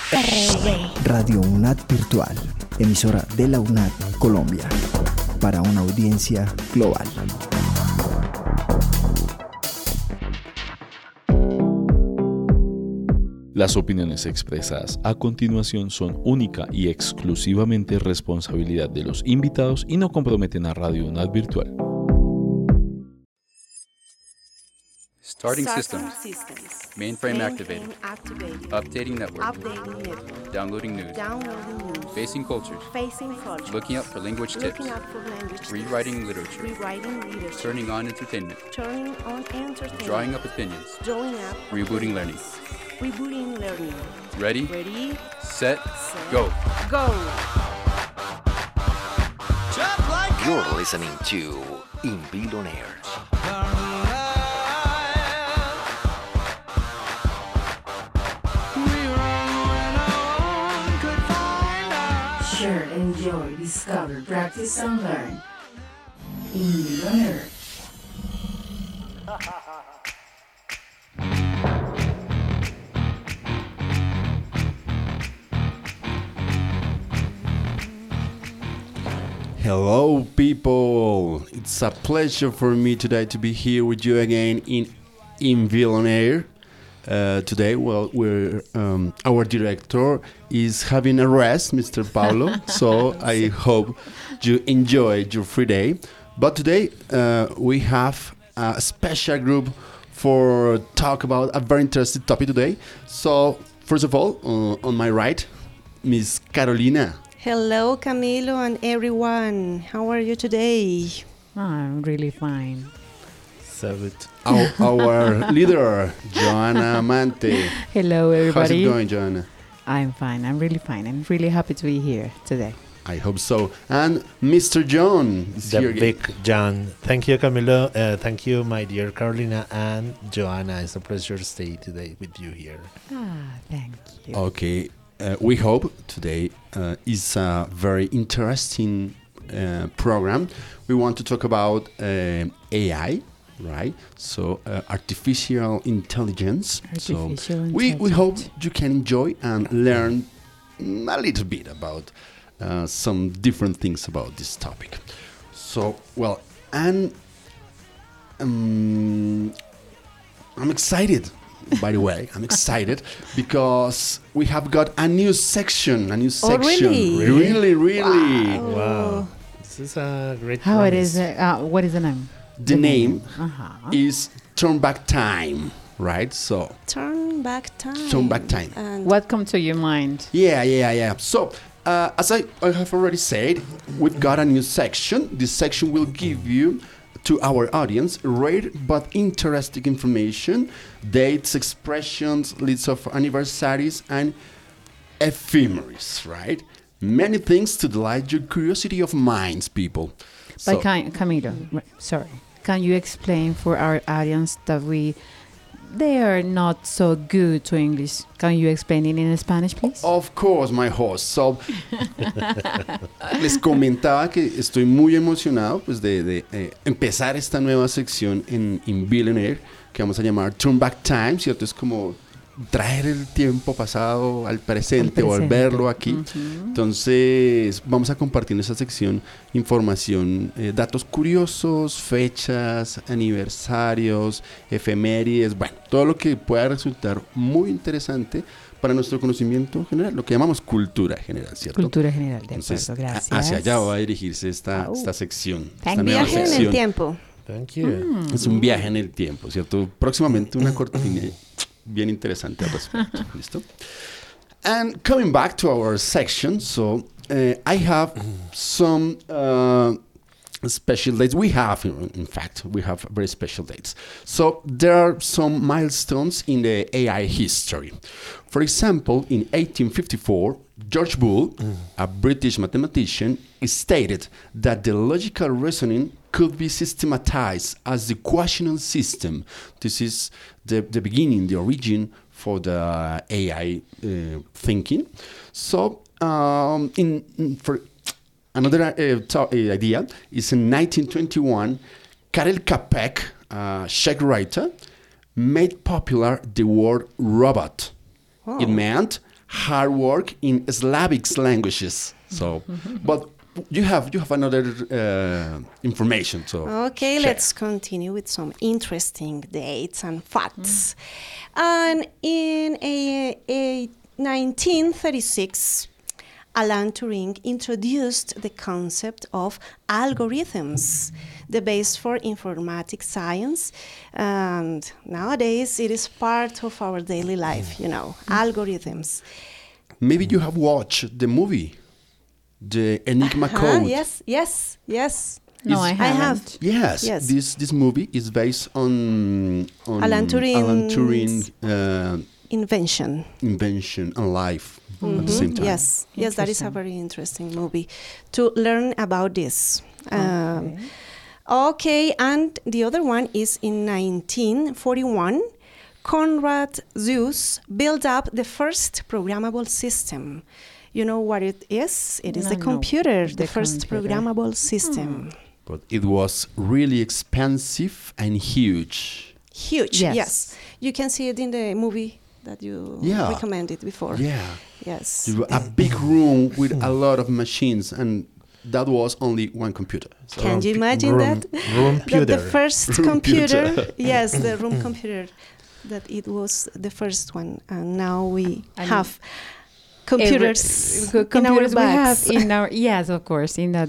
Radio UNAD Virtual, emisora de la UNAD Colombia, para una audiencia global. Las opiniones expresadas a continuación son única y exclusivamente responsabilidad de los invitados y no comprometen a Radio UNAD Virtual. Starting systems. Mainframe activated. Updating network. Downloading news. Facing cultures. Looking up for language tips. Rewriting literature. Turning on entertainment. Drawing up opinions. Rebooting learning. Ready, set, go. You're listening to Inville on Air. Share, enjoy, discover, practice, and learn. Inville on Air. Hello, people! It's a pleasure for me today to be here with you again in Villonaire. Today, our director is having a rest, Mr. Paulo. So I hope you enjoy your free day. But today we have a special group for talk about a very interesting topic today. So first of all, on my right, Miss Carolina. Hello, Camilo and everyone. How are you today? I'm really fine. So our leader, Joanna Amante. Hello, everybody. How's it going, Joanna? I'm fine. I'm really fine. I'm really happy to be here today. I hope so. And Mr. John is the here big again. John. Thank you, Camilo. Thank you, my dear Carolina and Joanna. It's a pleasure to stay today with you here. Thank you. Okay. We hope today is a very interesting program. We want to talk about AI, right? So artificial intelligence. We hope you can enjoy and learn a little bit about some different things about this topic. So, and I'm excited. By the way, I'm excited because we have got a new section. Oh, really? Really. Wow. This is a great How promise. it is? What is the name? The name is Turn Back Time, right? So Turn Back Time. Turn Back Time. And What comes to your mind? Yeah. So, as I have already said, we've got a new section. This section will give you to our audience rare but interesting information, dates, expressions, lists of anniversaries, and ephemeris, right? Many things to delight your curiosity of minds, people. But Camilo, sorry. Can you explain for our audience that they are not so good to English? Can you explain it in Spanish, please? Of course, my host. So, les comentaba que estoy muy emocionado pues, de empezar esta nueva sección en Billionaire que vamos a llamar Turn Back Time, ¿cierto? Es como traer el tiempo pasado al presente, volverlo aquí. Entonces, vamos a compartir en esta sección información, datos curiosos, fechas, aniversarios, efemérides, bueno, todo lo que pueda resultar muy interesante para nuestro conocimiento general, lo que llamamos cultura general, ¿cierto? Cultura general, de Entonces, acuerdo, gracias. hacia allá va a dirigirse esta sección. Esta nueva viaje en sección. el tiempo. Thank you. Es un viaje en el tiempo, ¿cierto? Próximamente una cortina bien interesante al respecto. ¿Listo? And coming back to our section, so I have some special dates. We have very special dates. So there are some milestones in the AI history. For example, in 1854, George Boole, a British mathematician, stated that the logical reasoning could be systematized as the quotient system. This is the beginning, the origin for the AI thinking. So, for another idea is in 1921, Karel Capek, a Czech writer, made popular the word robot. Oh. It meant hard work in Slavic languages. So, but you have another information. So okay, let's continue with some interesting dates and facts. And in 1936, Alan Turing introduced the concept of algorithms, the base for informatics science, and nowadays it is part of our daily life, algorithms. Maybe you have watched the movie, The Enigma Code. Yes. No, I haven't. Yes. This movie is based on Alan Turing invention and life at the same time. Yes, that is a very interesting movie to learn about this. Okay, and the other one is in 1941. Konrad Zuse built up the first programmable system. You know what it is? It is the computer, the first programmable system. But it was really expensive and huge. Huge, yes. You can see it in the movie that you recommended before. Yeah. Yes. A big room with a lot of machines, and that was only one computer. So can you imagine that? The first computer, yes, the room computer, that it was the first one, and now we have computers in our bags. We have in our of course, in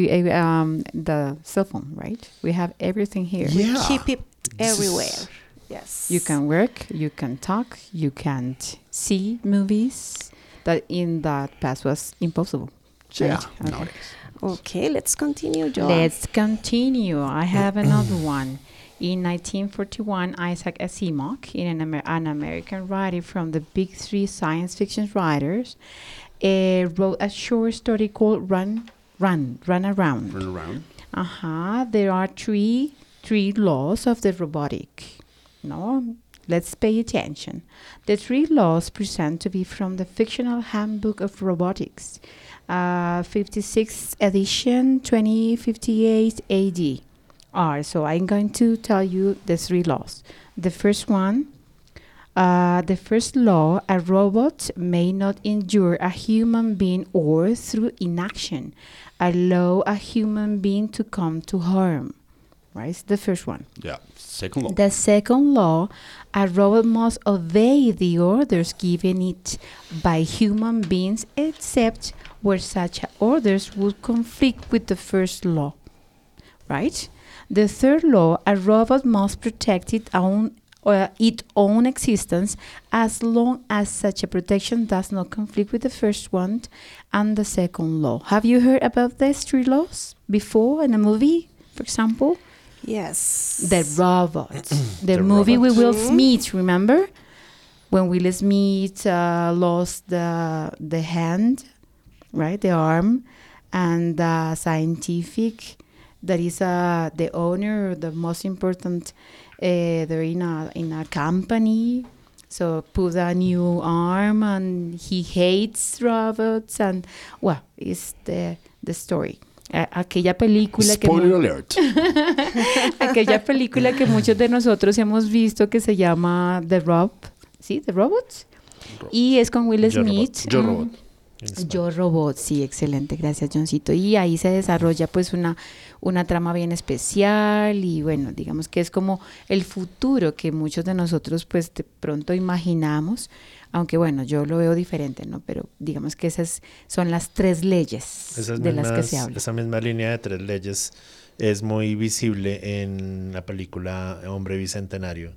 the cell phone, right? We have everything here. We keep it everywhere. Yes. You can work, you can talk, you can see movies that in that past was impossible. Yeah. Right? Okay, let's continue, Joe. Let's continue. I have another one. In 1941, Isaac Asimov, an American writer from the big three science fiction writers, wrote a short story called Run Around. There are three laws of the robotic. No, let's pay attention. The three laws present to be from the fictional Handbook of Robotics, 56th edition, 2058 AD. So I'm going to tell you the three laws. The first one, the first law, a robot may not injure a human being or through inaction allow a human being to come to harm. Right? It's the first one. Yeah. Second law. The second law, a robot must obey the orders given it by human beings except where such orders would conflict with the first law. Right? The third law, a robot must protect its own existence as long as such a protection does not conflict with the first one and the second law. Have you heard about these three laws before in a movie, for example? Yes. The robot. The movie with Will Smith, remember? When Will Smith lost the hand, right, the arm, and the scientific that is the owner, the most important, they're in a company, so put a new arm, and he hates robots, and it's the story. Aquella película Spoiler alert. Aquella película que muchos de nosotros hemos visto que se llama The Robots. Y es con Will Smith. Yo Robot, sí, excelente, gracias Johncito. Y ahí se desarrolla pues una trama bien especial y bueno, digamos que es como el futuro que muchos de nosotros pues de pronto imaginamos, aunque bueno, yo lo veo diferente, ¿no? Pero digamos que esas son las tres leyes las que se habla. Esa misma línea de tres leyes es muy visible en la película Hombre Bicentenario,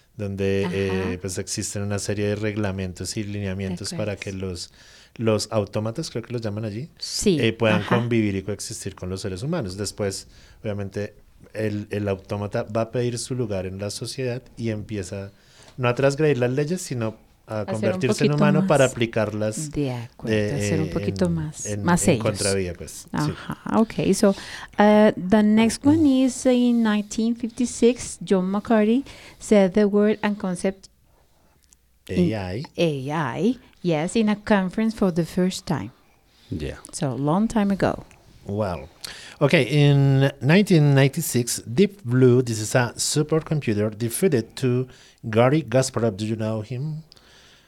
donde pues existen una serie de reglamentos y lineamientos para que los autómatas, creo que los llaman allí, puedan convivir y coexistir con los seres humanos. Después, obviamente, el autómata va a pedir su lugar en la sociedad y empieza no a transgredir las leyes, sino a convertirse en humano para aplicarlas. De acuerdo, hacer un poquito más en contravía, pues. Okay, so the next one is in 1956, John McCarthy said the word and concept AI, yes, in a conference for the first time. Yeah. So a long time ago. Well, okay, in 1996, Deep Blue, this is a supercomputer, defeated to Garry Kasparov. Do you know him?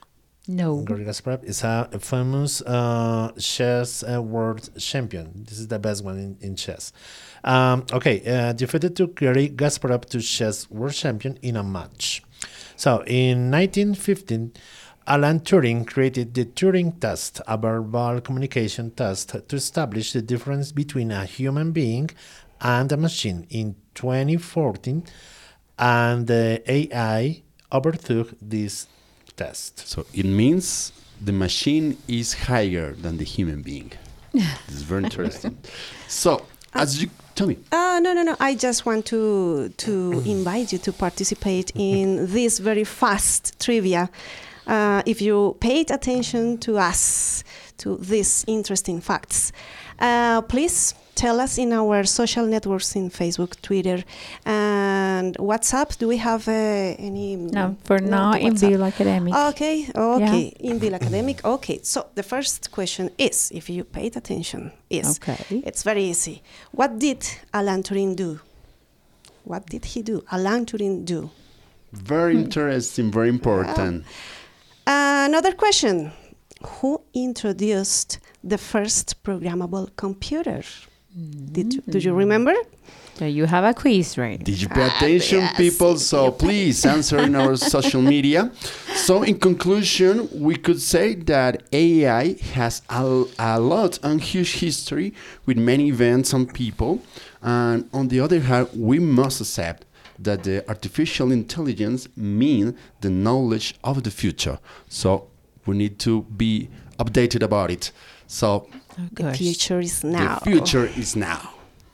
No. Garry Kasparov is a famous chess world champion. This is the best one in chess. Defeated to Garry Kasparov to chess world champion in a match. So in 1915, Alan Turing created the Turing test, a verbal communication test to establish the difference between a human being and a machine. In 2014, and the AI overtook this test. So it means the machine is higher than the human being. This is very interesting. So, as you tell me. No. I just want to invite you to participate in this very fast trivia. If you paid attention to us, to these interesting facts, please tell us in our social networks in Facebook, Twitter, and WhatsApp. Do we have any? No, for now in Bill Academic. Okay, yeah. In Bill Academic. Okay, so the first question is, if you paid attention, it's very easy. What did Alan Turing do? What did he do? Alan Turing do? Very interesting, very important. Another question. Who introduced the first programmable computer? Do you remember? So you have a quiz, right? Did you pay attention, people? So please answer in our social media. So in conclusion, we could say that AI has a lot and huge history with many events and people. And on the other hand, we must accept that the artificial intelligence means the knowledge of the future. So we need to be updated about it. So the future is now. The future is now.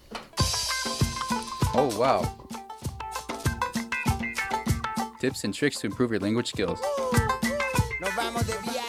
Oh, wow. Tips and tricks to improve your language skills. Nos vamos de viaje.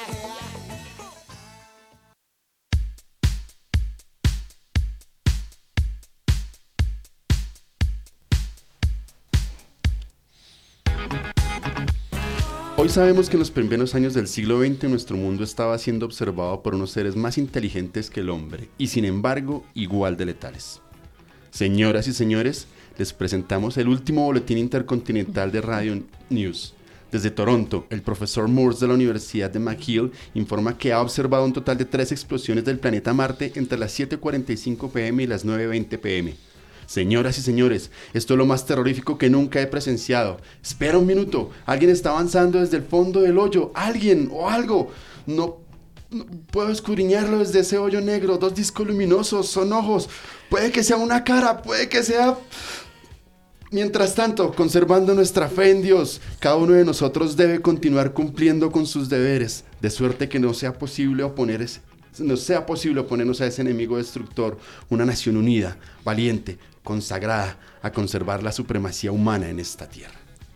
Hoy sabemos que en los primeros años del siglo XX nuestro mundo estaba siendo observado por unos seres más inteligentes que el hombre y sin embargo igual de letales. Señoras y señores, les presentamos el último boletín intercontinental de Radio News. Desde Toronto, el profesor Morse de la Universidad de McGill informa que ha observado un total de 3 explosiones del planeta Marte entre las 7:45 p.m. y las 9:20 p.m. Señoras y señores, esto es lo más terrorífico que nunca he presenciado. Espera un minuto, alguien está avanzando desde el fondo del hoyo, alguien o algo. No puedo escudriñarlo desde ese hoyo negro, 2 discos luminosos, son ojos. Puede que sea una cara, puede que sea... Mientras tanto, conservando nuestra fe en Dios, cada uno de nosotros debe continuar cumpliendo con sus deberes, de suerte que no sea posible oponernos a ese enemigo destructor, una nación unida, valiente, consagrada a conservar la supremacía humana en esta tierra.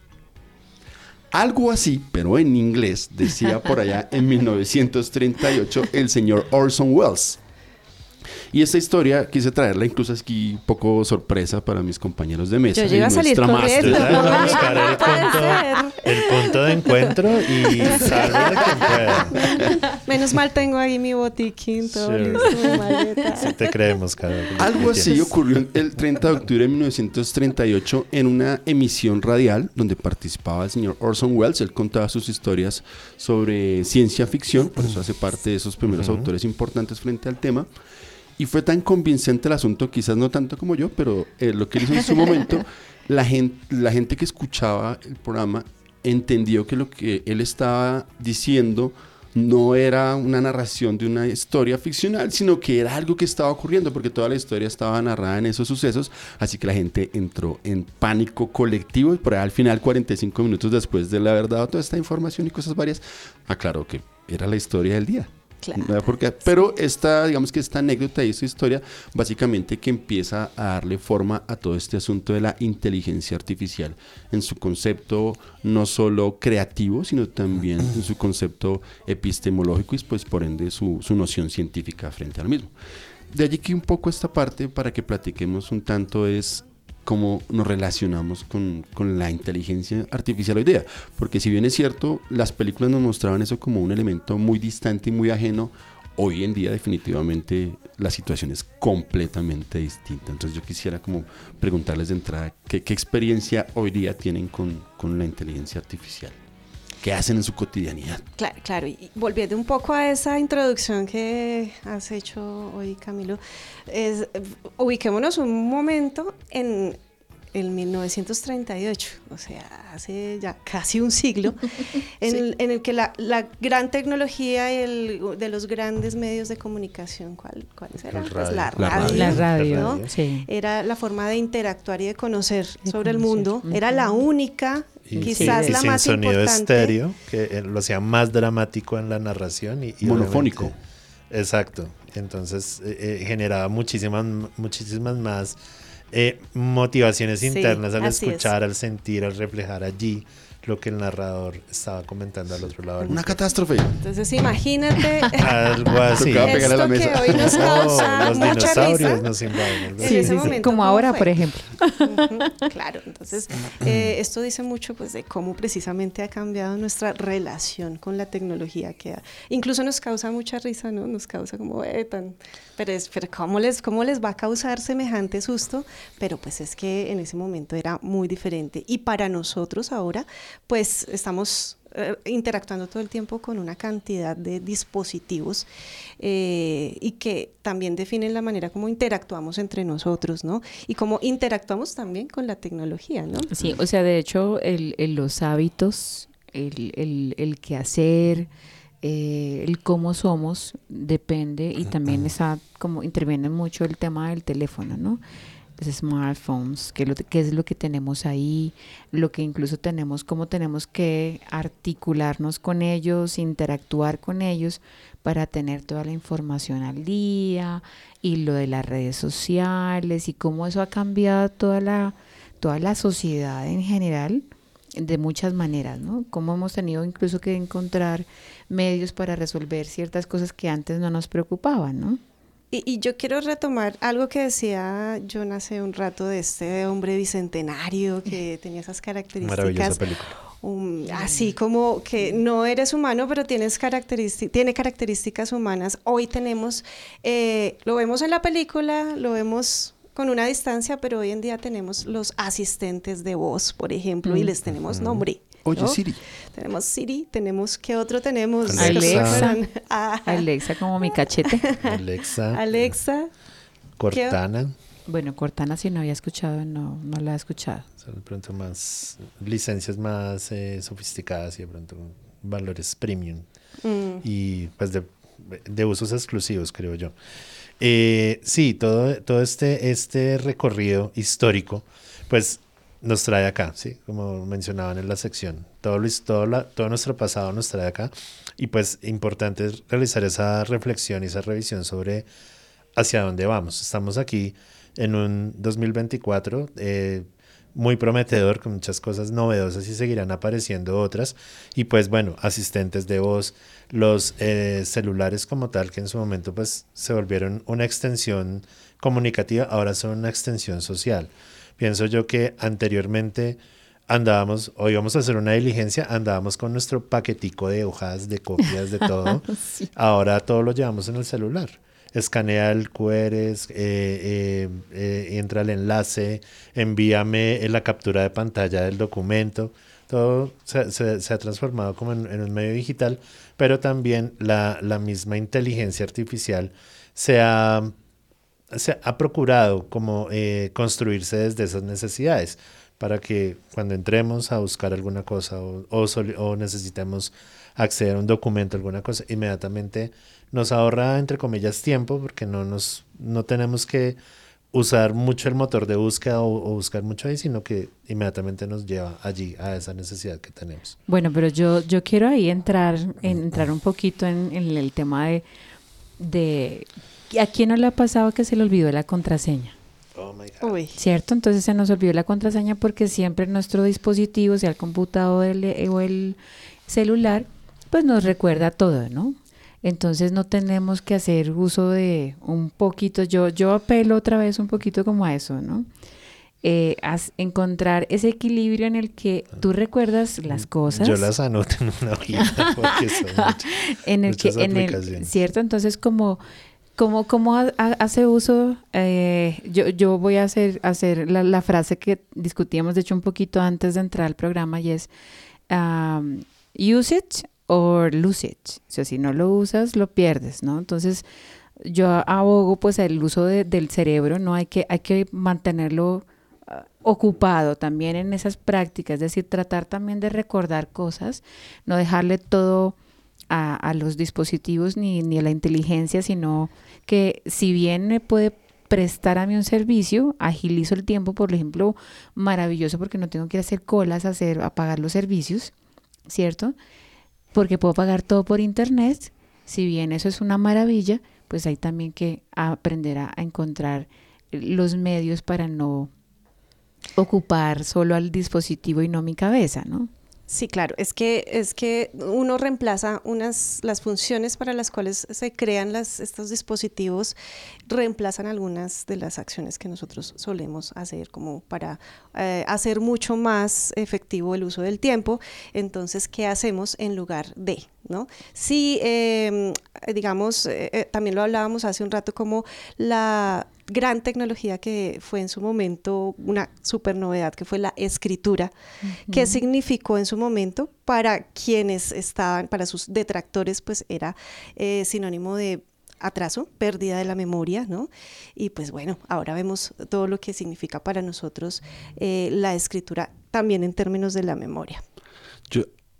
Algo así, pero en inglés, decía por allá en 1938 el señor Orson Welles. Y esta historia quise traerla incluso aquí un poco sorpresa para mis compañeros de mesa. Yo llegué a salir corriendo. Buscar el punto de encuentro y salve quien pueda. Menos mal tengo ahí mi botiquín, todo listo, mi maleta. Sí te creemos, Carol. Algo así ocurrió el 30 de octubre de 1938 en una emisión radial donde participaba el señor Orson Welles. Él contaba sus historias sobre ciencia ficción, por eso hace parte de esos primeros autores importantes frente al tema. Y fue tan convincente el asunto, quizás no tanto como yo, pero lo que él hizo en su momento, la gente que escuchaba el programa entendió que lo que él estaba diciendo no era una narración de una historia ficcional, sino que era algo que estaba ocurriendo, porque toda la historia estaba narrada en esos sucesos, así que la gente entró en pánico colectivo y por ahí al final, 45 minutos después de haber dado toda esta información y cosas varias, aclaró que era la historia del día. Claro. Pero esta anécdota y esta historia básicamente que empieza a darle forma a todo este asunto de la inteligencia artificial en su concepto no solo creativo, sino también en su concepto epistemológico y pues por ende su noción científica frente al mismo. De allí que un poco esta parte para que platiquemos un tanto es cómo nos relacionamos con la inteligencia artificial hoy día. Porque si bien es cierto, las películas nos mostraban eso como un elemento muy distante y muy ajeno, hoy en día definitivamente la situación es completamente distinta. Entonces yo quisiera como preguntarles de entrada, ¿qué experiencia hoy día tienen con la inteligencia artificial? ¿Qué hacen en su cotidianidad? Claro, y volviendo un poco a esa introducción que has hecho hoy, Camilo, ubiquémonos un momento en 1938, o sea, hace ya casi un siglo, en el que la gran tecnología de los grandes medios de comunicación, ¿cuáles eran? Pues la radio, ¿no? Sí. Era la forma de interactuar y de conocer sobre el mundo, era la única, quizás la más sonido importante. estéreo, que lo hacía más dramático en la narración. Y monofónico. Exacto, entonces generaba muchísimas más motivaciones internas al escuchar, al sentir, al reflejar allí lo que el narrador estaba comentando al otro lado. Una catástrofe. Entonces imagínate algo así. Esto que hoy nos causa los mucha dinosaurios risa. nos invaden. En ese momento, como ahora, por ejemplo. Claro, entonces esto dice mucho pues de cómo precisamente ha cambiado nuestra relación con la tecnología, que incluso nos causa mucha risa, ¿no? Nos causa como pero ¿cómo les va a causar semejante susto? Pero pues es que en ese momento era muy diferente, y para nosotros ahora pues estamos interactuando todo el tiempo con una cantidad de dispositivos y que también definen la manera como interactuamos entre nosotros, ¿no? Y cómo interactuamos también con la tecnología, ¿no? Sí, o sea, de hecho, los hábitos, el quehacer, el cómo somos depende, y también está como interviene mucho el tema del teléfono, ¿no? Los smartphones, qué es lo que tenemos ahí, lo que incluso tenemos, cómo tenemos que articularnos con ellos, interactuar con ellos para tener toda la información al día, y lo de las redes sociales y cómo eso ha cambiado toda la sociedad en general de muchas maneras, ¿no? Cómo hemos tenido incluso que encontrar medios para resolver ciertas cosas que antes no nos preocupaban, ¿no? Y yo quiero retomar algo que decía John hace un rato de este hombre bicentenario que tenía esas características. Maravillosa película. Así como que no eres humano, pero tiene características humanas. Hoy tenemos, lo vemos en la película, lo vemos con una distancia, pero hoy en día tenemos los asistentes de voz, por ejemplo, y les tenemos nombre. Oye, ¿no? Siri, tenemos, ¿qué otro tenemos? Alexa, como mi cachete. Alexa. Cortana. Bueno, Cortana sí no había escuchado, no la he escuchado. Son de pronto más licencias más sofisticadas y de pronto valores premium. Y pues de usos exclusivos, creo yo. Sí, todo este recorrido histórico, pues nos trae acá, ¿sí? Como mencionaban en la sección, todo nuestro pasado nos trae acá, y pues importante es realizar esa reflexión y esa revisión sobre hacia dónde vamos. Estamos aquí en un 2024 muy prometedor, con muchas cosas novedosas, y seguirán apareciendo otras, y pues bueno, asistentes de voz, los celulares como tal, que en su momento pues se volvieron una extensión comunicativa, ahora son una extensión social. Pienso yo que anteriormente o íbamos a hacer una diligencia, andábamos con nuestro paquetico de hojas, de copias, de todo. Sí. Ahora todo lo llevamos en el celular. Escanea el QR, entra el enlace, envíame la captura de pantalla del documento. Todo se ha transformado como en un medio digital, pero también la misma inteligencia artificial se ha procurado como construirse desde esas necesidades, para que cuando entremos a buscar alguna cosa o necesitemos acceder a un documento, alguna cosa, inmediatamente nos ahorra, entre comillas, tiempo, porque no tenemos que usar mucho el motor de búsqueda o buscar mucho ahí, sino que inmediatamente nos lleva allí a esa necesidad que tenemos. Bueno, pero yo quiero ahí entrar un poquito en el tema de ¿a quién no le ha pasado que se le olvidó la contraseña? Oh my God. Uy. ¿Cierto? Entonces se nos olvidó la contraseña porque siempre nuestro dispositivo, sea el computador o el celular, pues nos recuerda todo, ¿no? Entonces no tenemos que hacer uso de un poquito, yo apelo otra vez un poquito como a eso, ¿no? Encontrar ese equilibrio en el que tú recuerdas las cosas. Yo las anoto en una hojita porque son muchas aplicaciones. ¿Cierto? Entonces ¿Cómo hace uso? Yo voy a hacer la frase que discutíamos, de hecho, un poquito antes de entrar al programa, y es use it or lose it. O sea, si no lo usas, lo pierdes, ¿no? Entonces, yo abogo pues el uso del cerebro, ¿no? Hay que mantenerlo ocupado también en esas prácticas, es decir, tratar también de recordar cosas, no dejarle todo a los dispositivos ni a la inteligencia, sino que si bien me puede prestar a mí un servicio, agilizo el tiempo, por ejemplo, maravilloso porque no tengo que ir a hacer colas a pagar los servicios, ¿cierto? Porque puedo pagar todo por internet. Si bien eso es una maravilla, pues hay también que aprender a encontrar los medios para no ocupar solo al dispositivo y no mi cabeza, ¿no? Sí, claro, es que uno reemplaza las funciones para las cuales se crean estos dispositivos, reemplazan algunas de las acciones que nosotros solemos hacer como para hacer mucho más efectivo el uso del tiempo. Entonces, ¿qué hacemos en lugar de? ¿No? Sí, digamos, también lo hablábamos hace un rato como la gran tecnología que fue en su momento una super novedad, que fue la escritura, que significó en su momento para quienes estaban, para sus detractores, pues era sinónimo de atraso, pérdida de la memoria, ¿no? Y pues bueno, ahora vemos todo lo que significa para nosotros la escritura también en términos de la memoria. Yo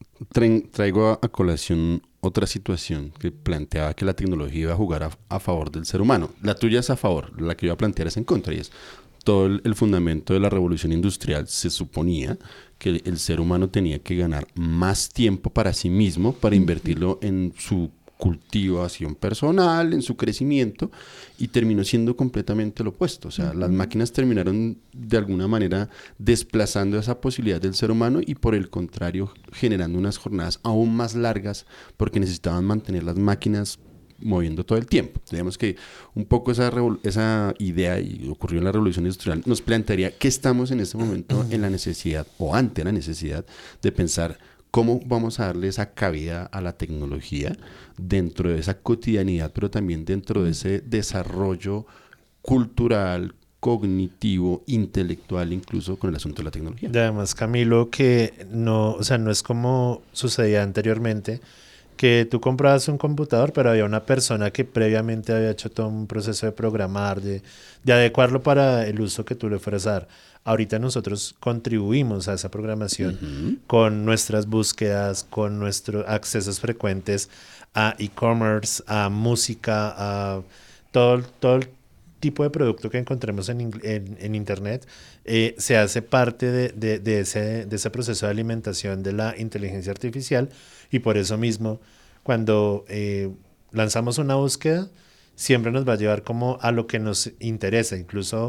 traigo a colación otra situación que planteaba que la tecnología iba a jugar a favor del ser humano. La tuya es a favor, la que yo iba a plantear es en contra, y es todo el fundamento de la revolución industrial. Se suponía que el ser humano tenía que ganar más tiempo para sí mismo, para invertirlo en su cultivación personal, en su crecimiento, y terminó siendo completamente lo opuesto. O sea, las máquinas terminaron de alguna manera desplazando esa posibilidad del ser humano y por el contrario generando unas jornadas aún más largas porque necesitaban mantener las máquinas moviendo todo el tiempo. Digamos que un poco esa idea, y ocurrió en la revolución industrial, nos plantearía que estamos en este momento en la necesidad o ante la necesidad de pensar cómo vamos a darle esa cabida a la tecnología dentro de esa cotidianidad, pero también dentro de ese desarrollo cultural, cognitivo, intelectual, incluso con el asunto de la tecnología. Y además, Camilo, que no, o sea, no es como sucedía anteriormente, que tú comprabas un computador, pero había una persona que previamente había hecho todo un proceso de programar, de adecuarlo para el uso que tú le fueras a dar. Ahorita nosotros contribuimos a esa programación con nuestras búsquedas, con nuestros accesos frecuentes a e-commerce, a música, a todo el tipo de producto que encontremos en Internet. Se hace parte de ese proceso de alimentación de la inteligencia artificial, y por eso mismo cuando lanzamos una búsqueda siempre nos va a llevar como a lo que nos interesa. Incluso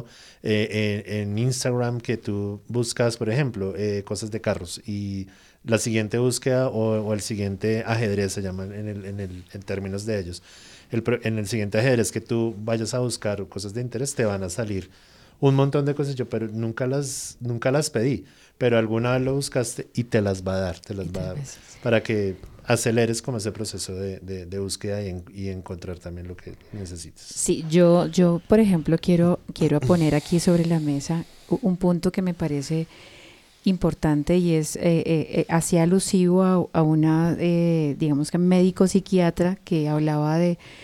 en Instagram, que tú buscas, por ejemplo, cosas de carros, y la siguiente búsqueda o el siguiente ajedrez se llama en términos de ellos. En el siguiente ajedrez que tú vayas a buscar cosas de interés, te van a salir un montón de cosas. Pero nunca las pedí, pero alguna vez lo buscaste y te las va a dar, para que aceleres como ese proceso de búsqueda y encontrar también lo que necesitas. Sí, yo por ejemplo quiero poner aquí sobre la mesa un punto que me parece importante, y es hacía alusivo a una digamos que médico psiquiatra que hablaba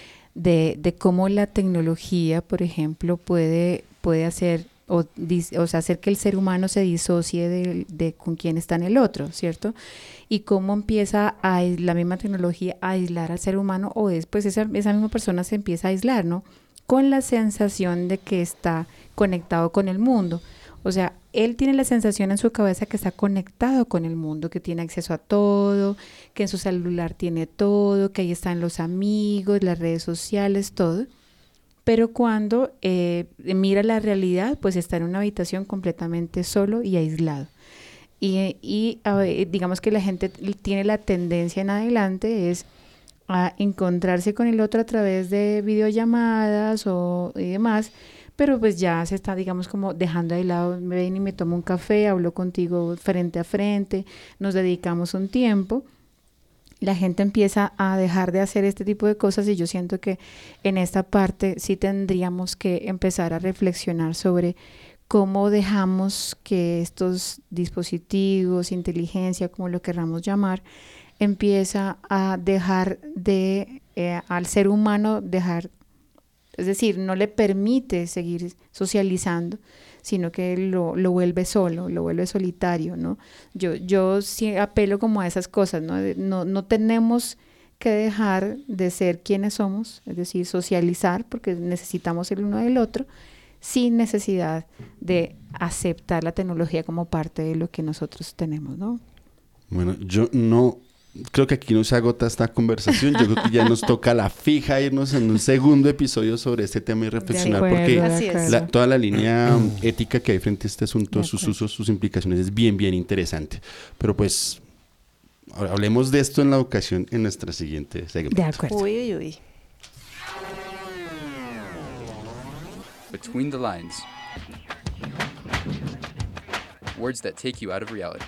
de cómo la tecnología, por ejemplo, puede hacer o sea, hacer que el ser humano se disocie de con quién está en el otro, ¿cierto? Y cómo empieza la misma tecnología a aislar al ser humano, o después esa misma persona se empieza a aislar, ¿no? Con la sensación de que está conectado con el mundo. O sea, él tiene la sensación en su cabeza que está conectado con el mundo, que tiene acceso a todo, que en su celular tiene todo, que ahí están los amigos, las redes sociales, todo. Pero cuando mira la realidad, pues está en una habitación completamente solo y aislado. Y digamos que la gente tiene la tendencia en adelante es a encontrarse con el otro a través de videollamadas y demás, pero pues ya se está, digamos, como dejando de lado. Me ven y me tomo un café, hablo contigo frente a frente, nos dedicamos un tiempo. La gente empieza a dejar de hacer este tipo de cosas, y yo siento que en esta parte sí tendríamos que empezar a reflexionar sobre cómo dejamos que estos dispositivos, inteligencia, como lo querramos llamar, empieza a dejar al ser humano es decir, no le permite seguir socializando, sino que lo vuelve solo, lo vuelve solitario, ¿no? Yo sí apelo como a esas cosas, ¿no? No tenemos que dejar de ser quienes somos, es decir, socializar, porque necesitamos el uno del otro, sin necesidad de aceptar la tecnología como parte de lo que nosotros tenemos, ¿no? Bueno, yo no creo que aquí no se agota esta conversación. Yo creo que ya nos toca la fija irnos en un segundo episodio sobre este tema y reflexionar, porque toda la línea ética que hay frente a este asunto, sus usos, sus implicaciones, es bien, bien interesante. Pero pues, hablemos de esto en la ocasión en nuestra siguiente segmento. De acuerdo. Uy, uy. Between the lines. Words that take you out of reality.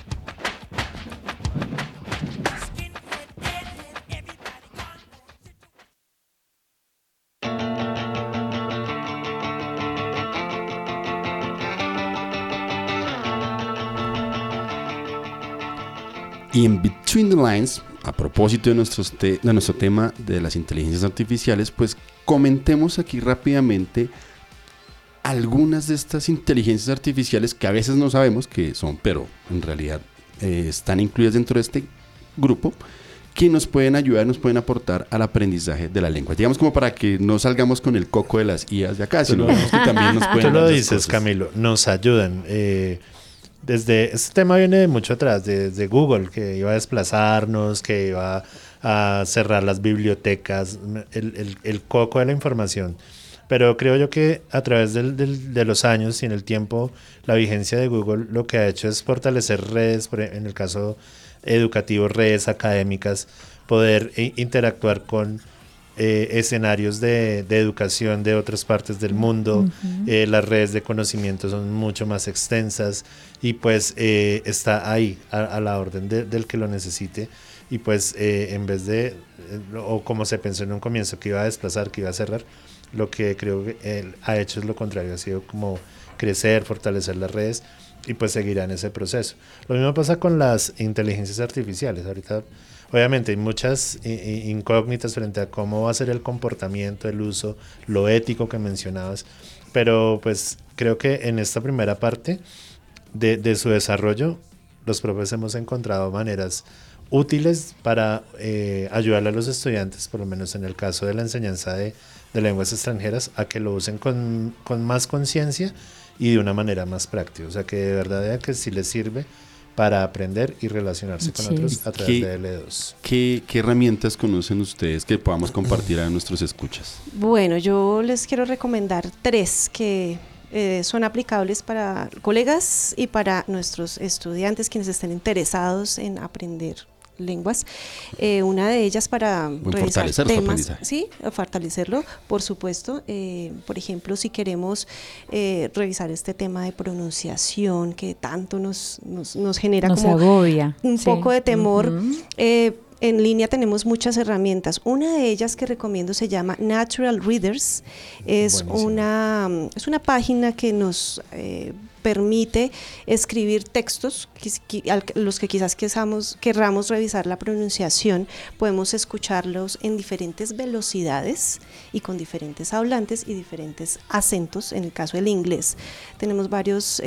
Y en Between the Lines, a propósito de nuestro tema de las inteligencias artificiales, pues comentemos aquí rápidamente algunas de estas inteligencias artificiales que a veces no sabemos qué son, pero en realidad están incluidas dentro de este grupo, que nos pueden ayudar, nos pueden aportar al aprendizaje de la lengua. Digamos, como para que no salgamos con el coco de las IAs de acá, sino que también nos pueden Tú lo dar dices, cosas. Camilo, nos ayudan. Este tema viene de mucho atrás, desde Google, que iba a desplazarnos, que iba a cerrar las bibliotecas, el coco de la información. Pero creo yo que a través de los años y en el tiempo, la vigencia de Google lo que ha hecho es fortalecer redes, en el caso educativo, redes académicas, poder interactuar con escenarios de educación de otras partes del mundo. Las redes de conocimiento son mucho más extensas y pues está ahí a la orden del que lo necesite, y pues en vez de, o como se pensó en un comienzo, que iba a desplazar, que iba a cerrar, lo que creo que él ha hecho es lo contrario, ha sido como crecer, fortalecer las redes, y pues seguirá en ese proceso. Lo mismo pasa con las inteligencias artificiales. Ahorita obviamente hay muchas incógnitas frente a cómo va a ser el comportamiento, el uso, lo ético que mencionabas, pero pues creo que en esta primera parte de su desarrollo, los profes hemos encontrado maneras útiles para ayudarle a los estudiantes, por lo menos en el caso de la enseñanza de lenguas extranjeras, a que lo usen con más conciencia y de una manera más práctica. O sea, que de verdad vean que sí les sirve para aprender y relacionarse con otros a través de L2. ¿Qué herramientas conocen ustedes que podamos compartir a nuestros escuchas? Bueno, yo les quiero recomendar 3 que son aplicables para colegas y para nuestros estudiantes quienes estén interesados en aprender lenguas. Una de ellas para revisar temas, sí, fortalecerlo, por supuesto. Por ejemplo, si queremos revisar este tema de pronunciación que tanto nos genera, nos como agobia, un poco de temor. En línea tenemos muchas herramientas. Una de ellas que recomiendo se llama Natural Readers. Es una página que nos permite escribir textos, los que quizás querramos revisar la pronunciación. Podemos escucharlos en diferentes velocidades y con diferentes hablantes y diferentes acentos. En el caso del inglés tenemos varios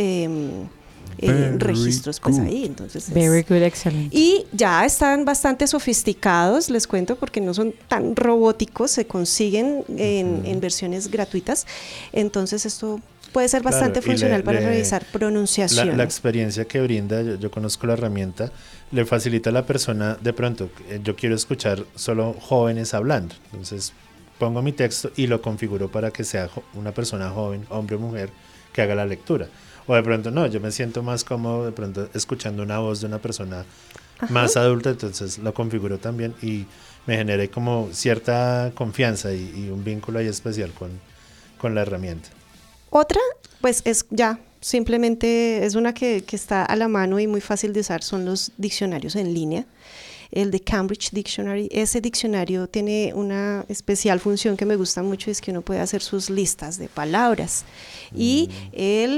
registros pues ahí, entonces very good, excelente. Y ya están bastante sofisticados, les cuento, porque no son tan robóticos, se consiguen en versiones gratuitas, entonces esto puede ser bastante funcional para revisar pronunciación. La experiencia que brinda, yo conozco la herramienta, le facilita a la persona, de pronto, yo quiero escuchar solo jóvenes hablando, entonces pongo mi texto y lo configuro para que sea una persona joven, hombre o mujer, que haga la lectura. O de pronto no, yo me siento más cómodo de pronto escuchando una voz de una persona más adulta, entonces lo configuro también y me genera como cierta confianza y un vínculo ahí especial con la herramienta. Otra, pues es simplemente es una que está a la mano y muy fácil de usar, son los diccionarios en línea. El de Cambridge Dictionary, ese diccionario tiene una especial función que me gusta mucho, es que uno puede hacer sus listas de palabras y él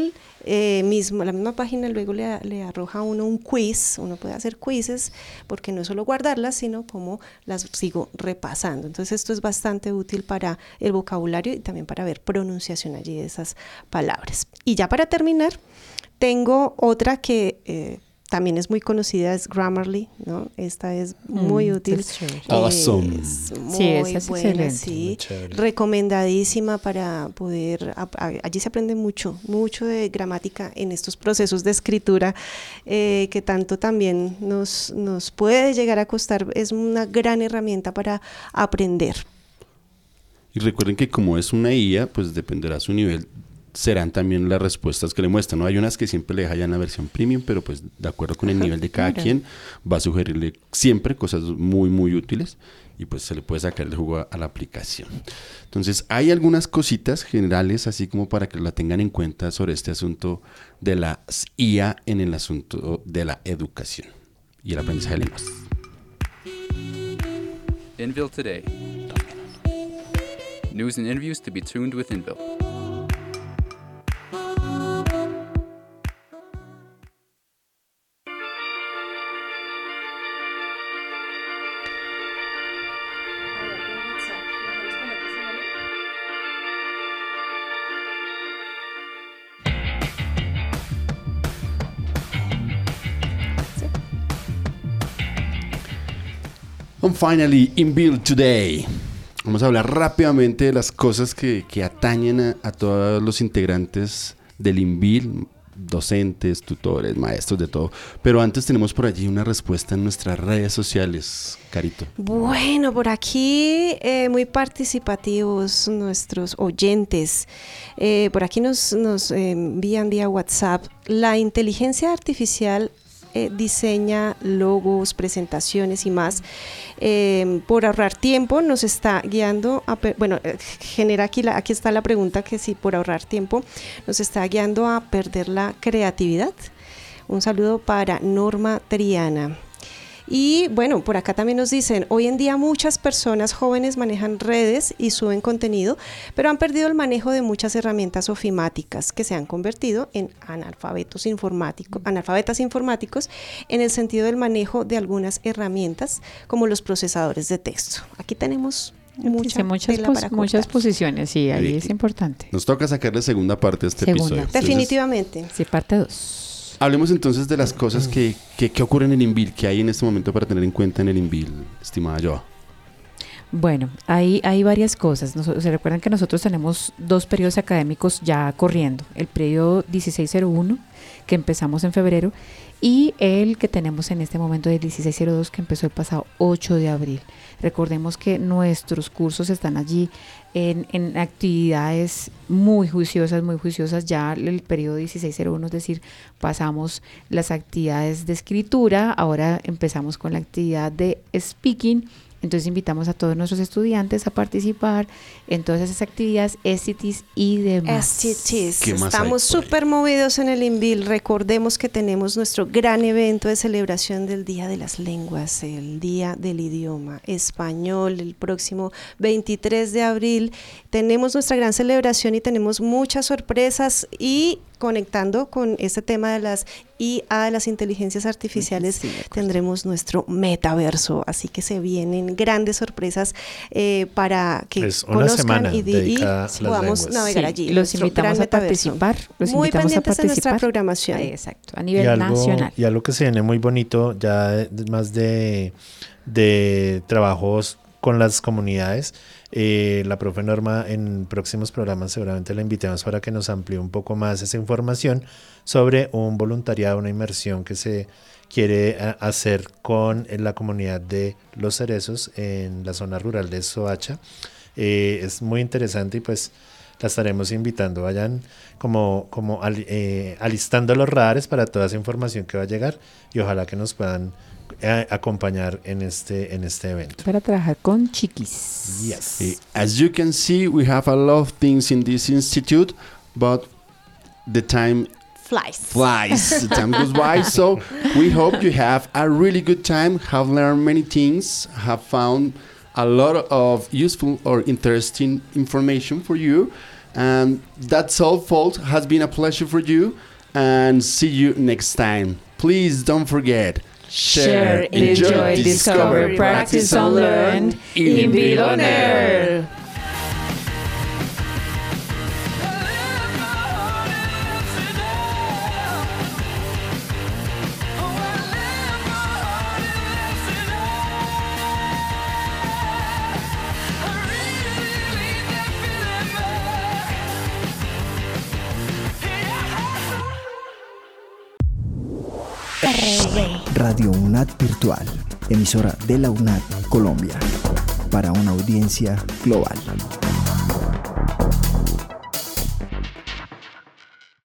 mismo, la misma página luego le arroja a uno un quiz. Uno puede hacer quizzes porque no es solo guardarlas, sino como las sigo repasando. Entonces esto es bastante útil para el vocabulario y también para ver pronunciación allí de esas palabras. Y ya para terminar, tengo otra que también es muy conocida, es Grammarly, ¿no? Esta es muy útil. Awesome. Es muy Sí, esa es buena, excelente. sí. Muy Recomendadísima para poder, allí se aprende mucho de gramática en estos procesos de escritura que tanto también nos puede llegar a costar. Es una gran herramienta para aprender. Y recuerden que como es una IA, pues dependerá su nivel, serán también las respuestas que le muestran, ¿no? Hay unas que siempre le dejan ya en la versión premium, pero pues de acuerdo con el nivel de cada quien, va a sugerirle siempre cosas muy, muy útiles y pues se le puede sacar el jugo a la aplicación. Entonces, hay algunas cositas generales, así como para que la tengan en cuenta sobre este asunto de la IA en el asunto de la educación y el aprendizaje de lenguas. Inville Today. News and interviews to be tuned with Inville. And finally, Inville Today. Vamos a hablar rápidamente de las cosas que atañen a todos los integrantes del Inville, docentes, tutores, maestros, de todo. Pero antes tenemos por allí una respuesta en nuestras redes sociales, Carito. Bueno, por aquí muy participativos nuestros oyentes. Por aquí nos envían vía WhatsApp. La inteligencia artificial diseña logos, presentaciones y más. Por ahorrar tiempo nos está guiando genera aquí está la pregunta, que si por ahorrar tiempo nos está guiando a perder la creatividad. Un saludo para Norma Triana. Y bueno, por acá también nos dicen, hoy en día muchas personas jóvenes manejan redes y suben contenido, pero han perdido el manejo de muchas herramientas ofimáticas que se han convertido en analfabetas informáticos en el sentido del manejo de algunas herramientas como los procesadores de texto. Aquí tenemos muchas posiciones, sí, ahí es importante. Nos toca sacarle segunda parte a este episodio. Definitivamente. Entonces, sí, parte 2. Hablemos entonces de las cosas que ocurren en el Inville, que hay en este momento para tener en cuenta en el Inville, estimada Joa. Bueno, hay varias cosas. Se recuerdan que nosotros tenemos 2 periodos académicos ya corriendo. El periodo 1601, que empezamos en febrero, y el que tenemos en este momento del 1602, que empezó el pasado 8 de abril. Recordemos que nuestros cursos están allí en actividades muy juiciosas. Ya el periodo 1601, es decir, pasamos las actividades de escritura, ahora empezamos con la actividad de speaking. Entonces invitamos a todos nuestros estudiantes a participar en todas esas actividades, STTs y demás. STTs. Estamos súper movidos en el Inville. Recordemos que tenemos nuestro gran evento de celebración del Día de las Lenguas, el Día del Idioma Español, el próximo 23 de abril. Tenemos nuestra gran celebración y tenemos muchas sorpresas, y conectando con este tema de las IA, de las inteligencias artificiales, tendremos nuestro metaverso, así que se vienen grandes sorpresas para que conozcan y podamos navegar allí. Los invitamos a participar. Muy pendientes de nuestra programación. Exacto, a nivel nacional. Y algo que se viene muy bonito, ya más de trabajos con las comunidades. La profe Norma, en próximos programas seguramente la invitemos para que nos amplíe un poco más esa información sobre un voluntariado, una inmersión que se quiere hacer con la comunidad de Los Cerezos en la zona rural de Soacha. Es muy interesante y pues la estaremos invitando. Vayan alistando los radares para toda esa información que va a llegar, y ojalá que nos puedan acompañar en este evento. Para trabajar con chiquis. Yes. As you can see, we have a lot of things in this institute, but the time flies. The time goes by. So we hope you have a really good time, have learned many things, have found a lot of useful or interesting information for you. And that's all, folks. Has been a pleasure for you. and see you next time. Please don't forget, Share, enjoy, discover, practice, and learn. Invite on Air. Radio UNAD Virtual, emisora de la UNAD Colombia, para una audiencia global.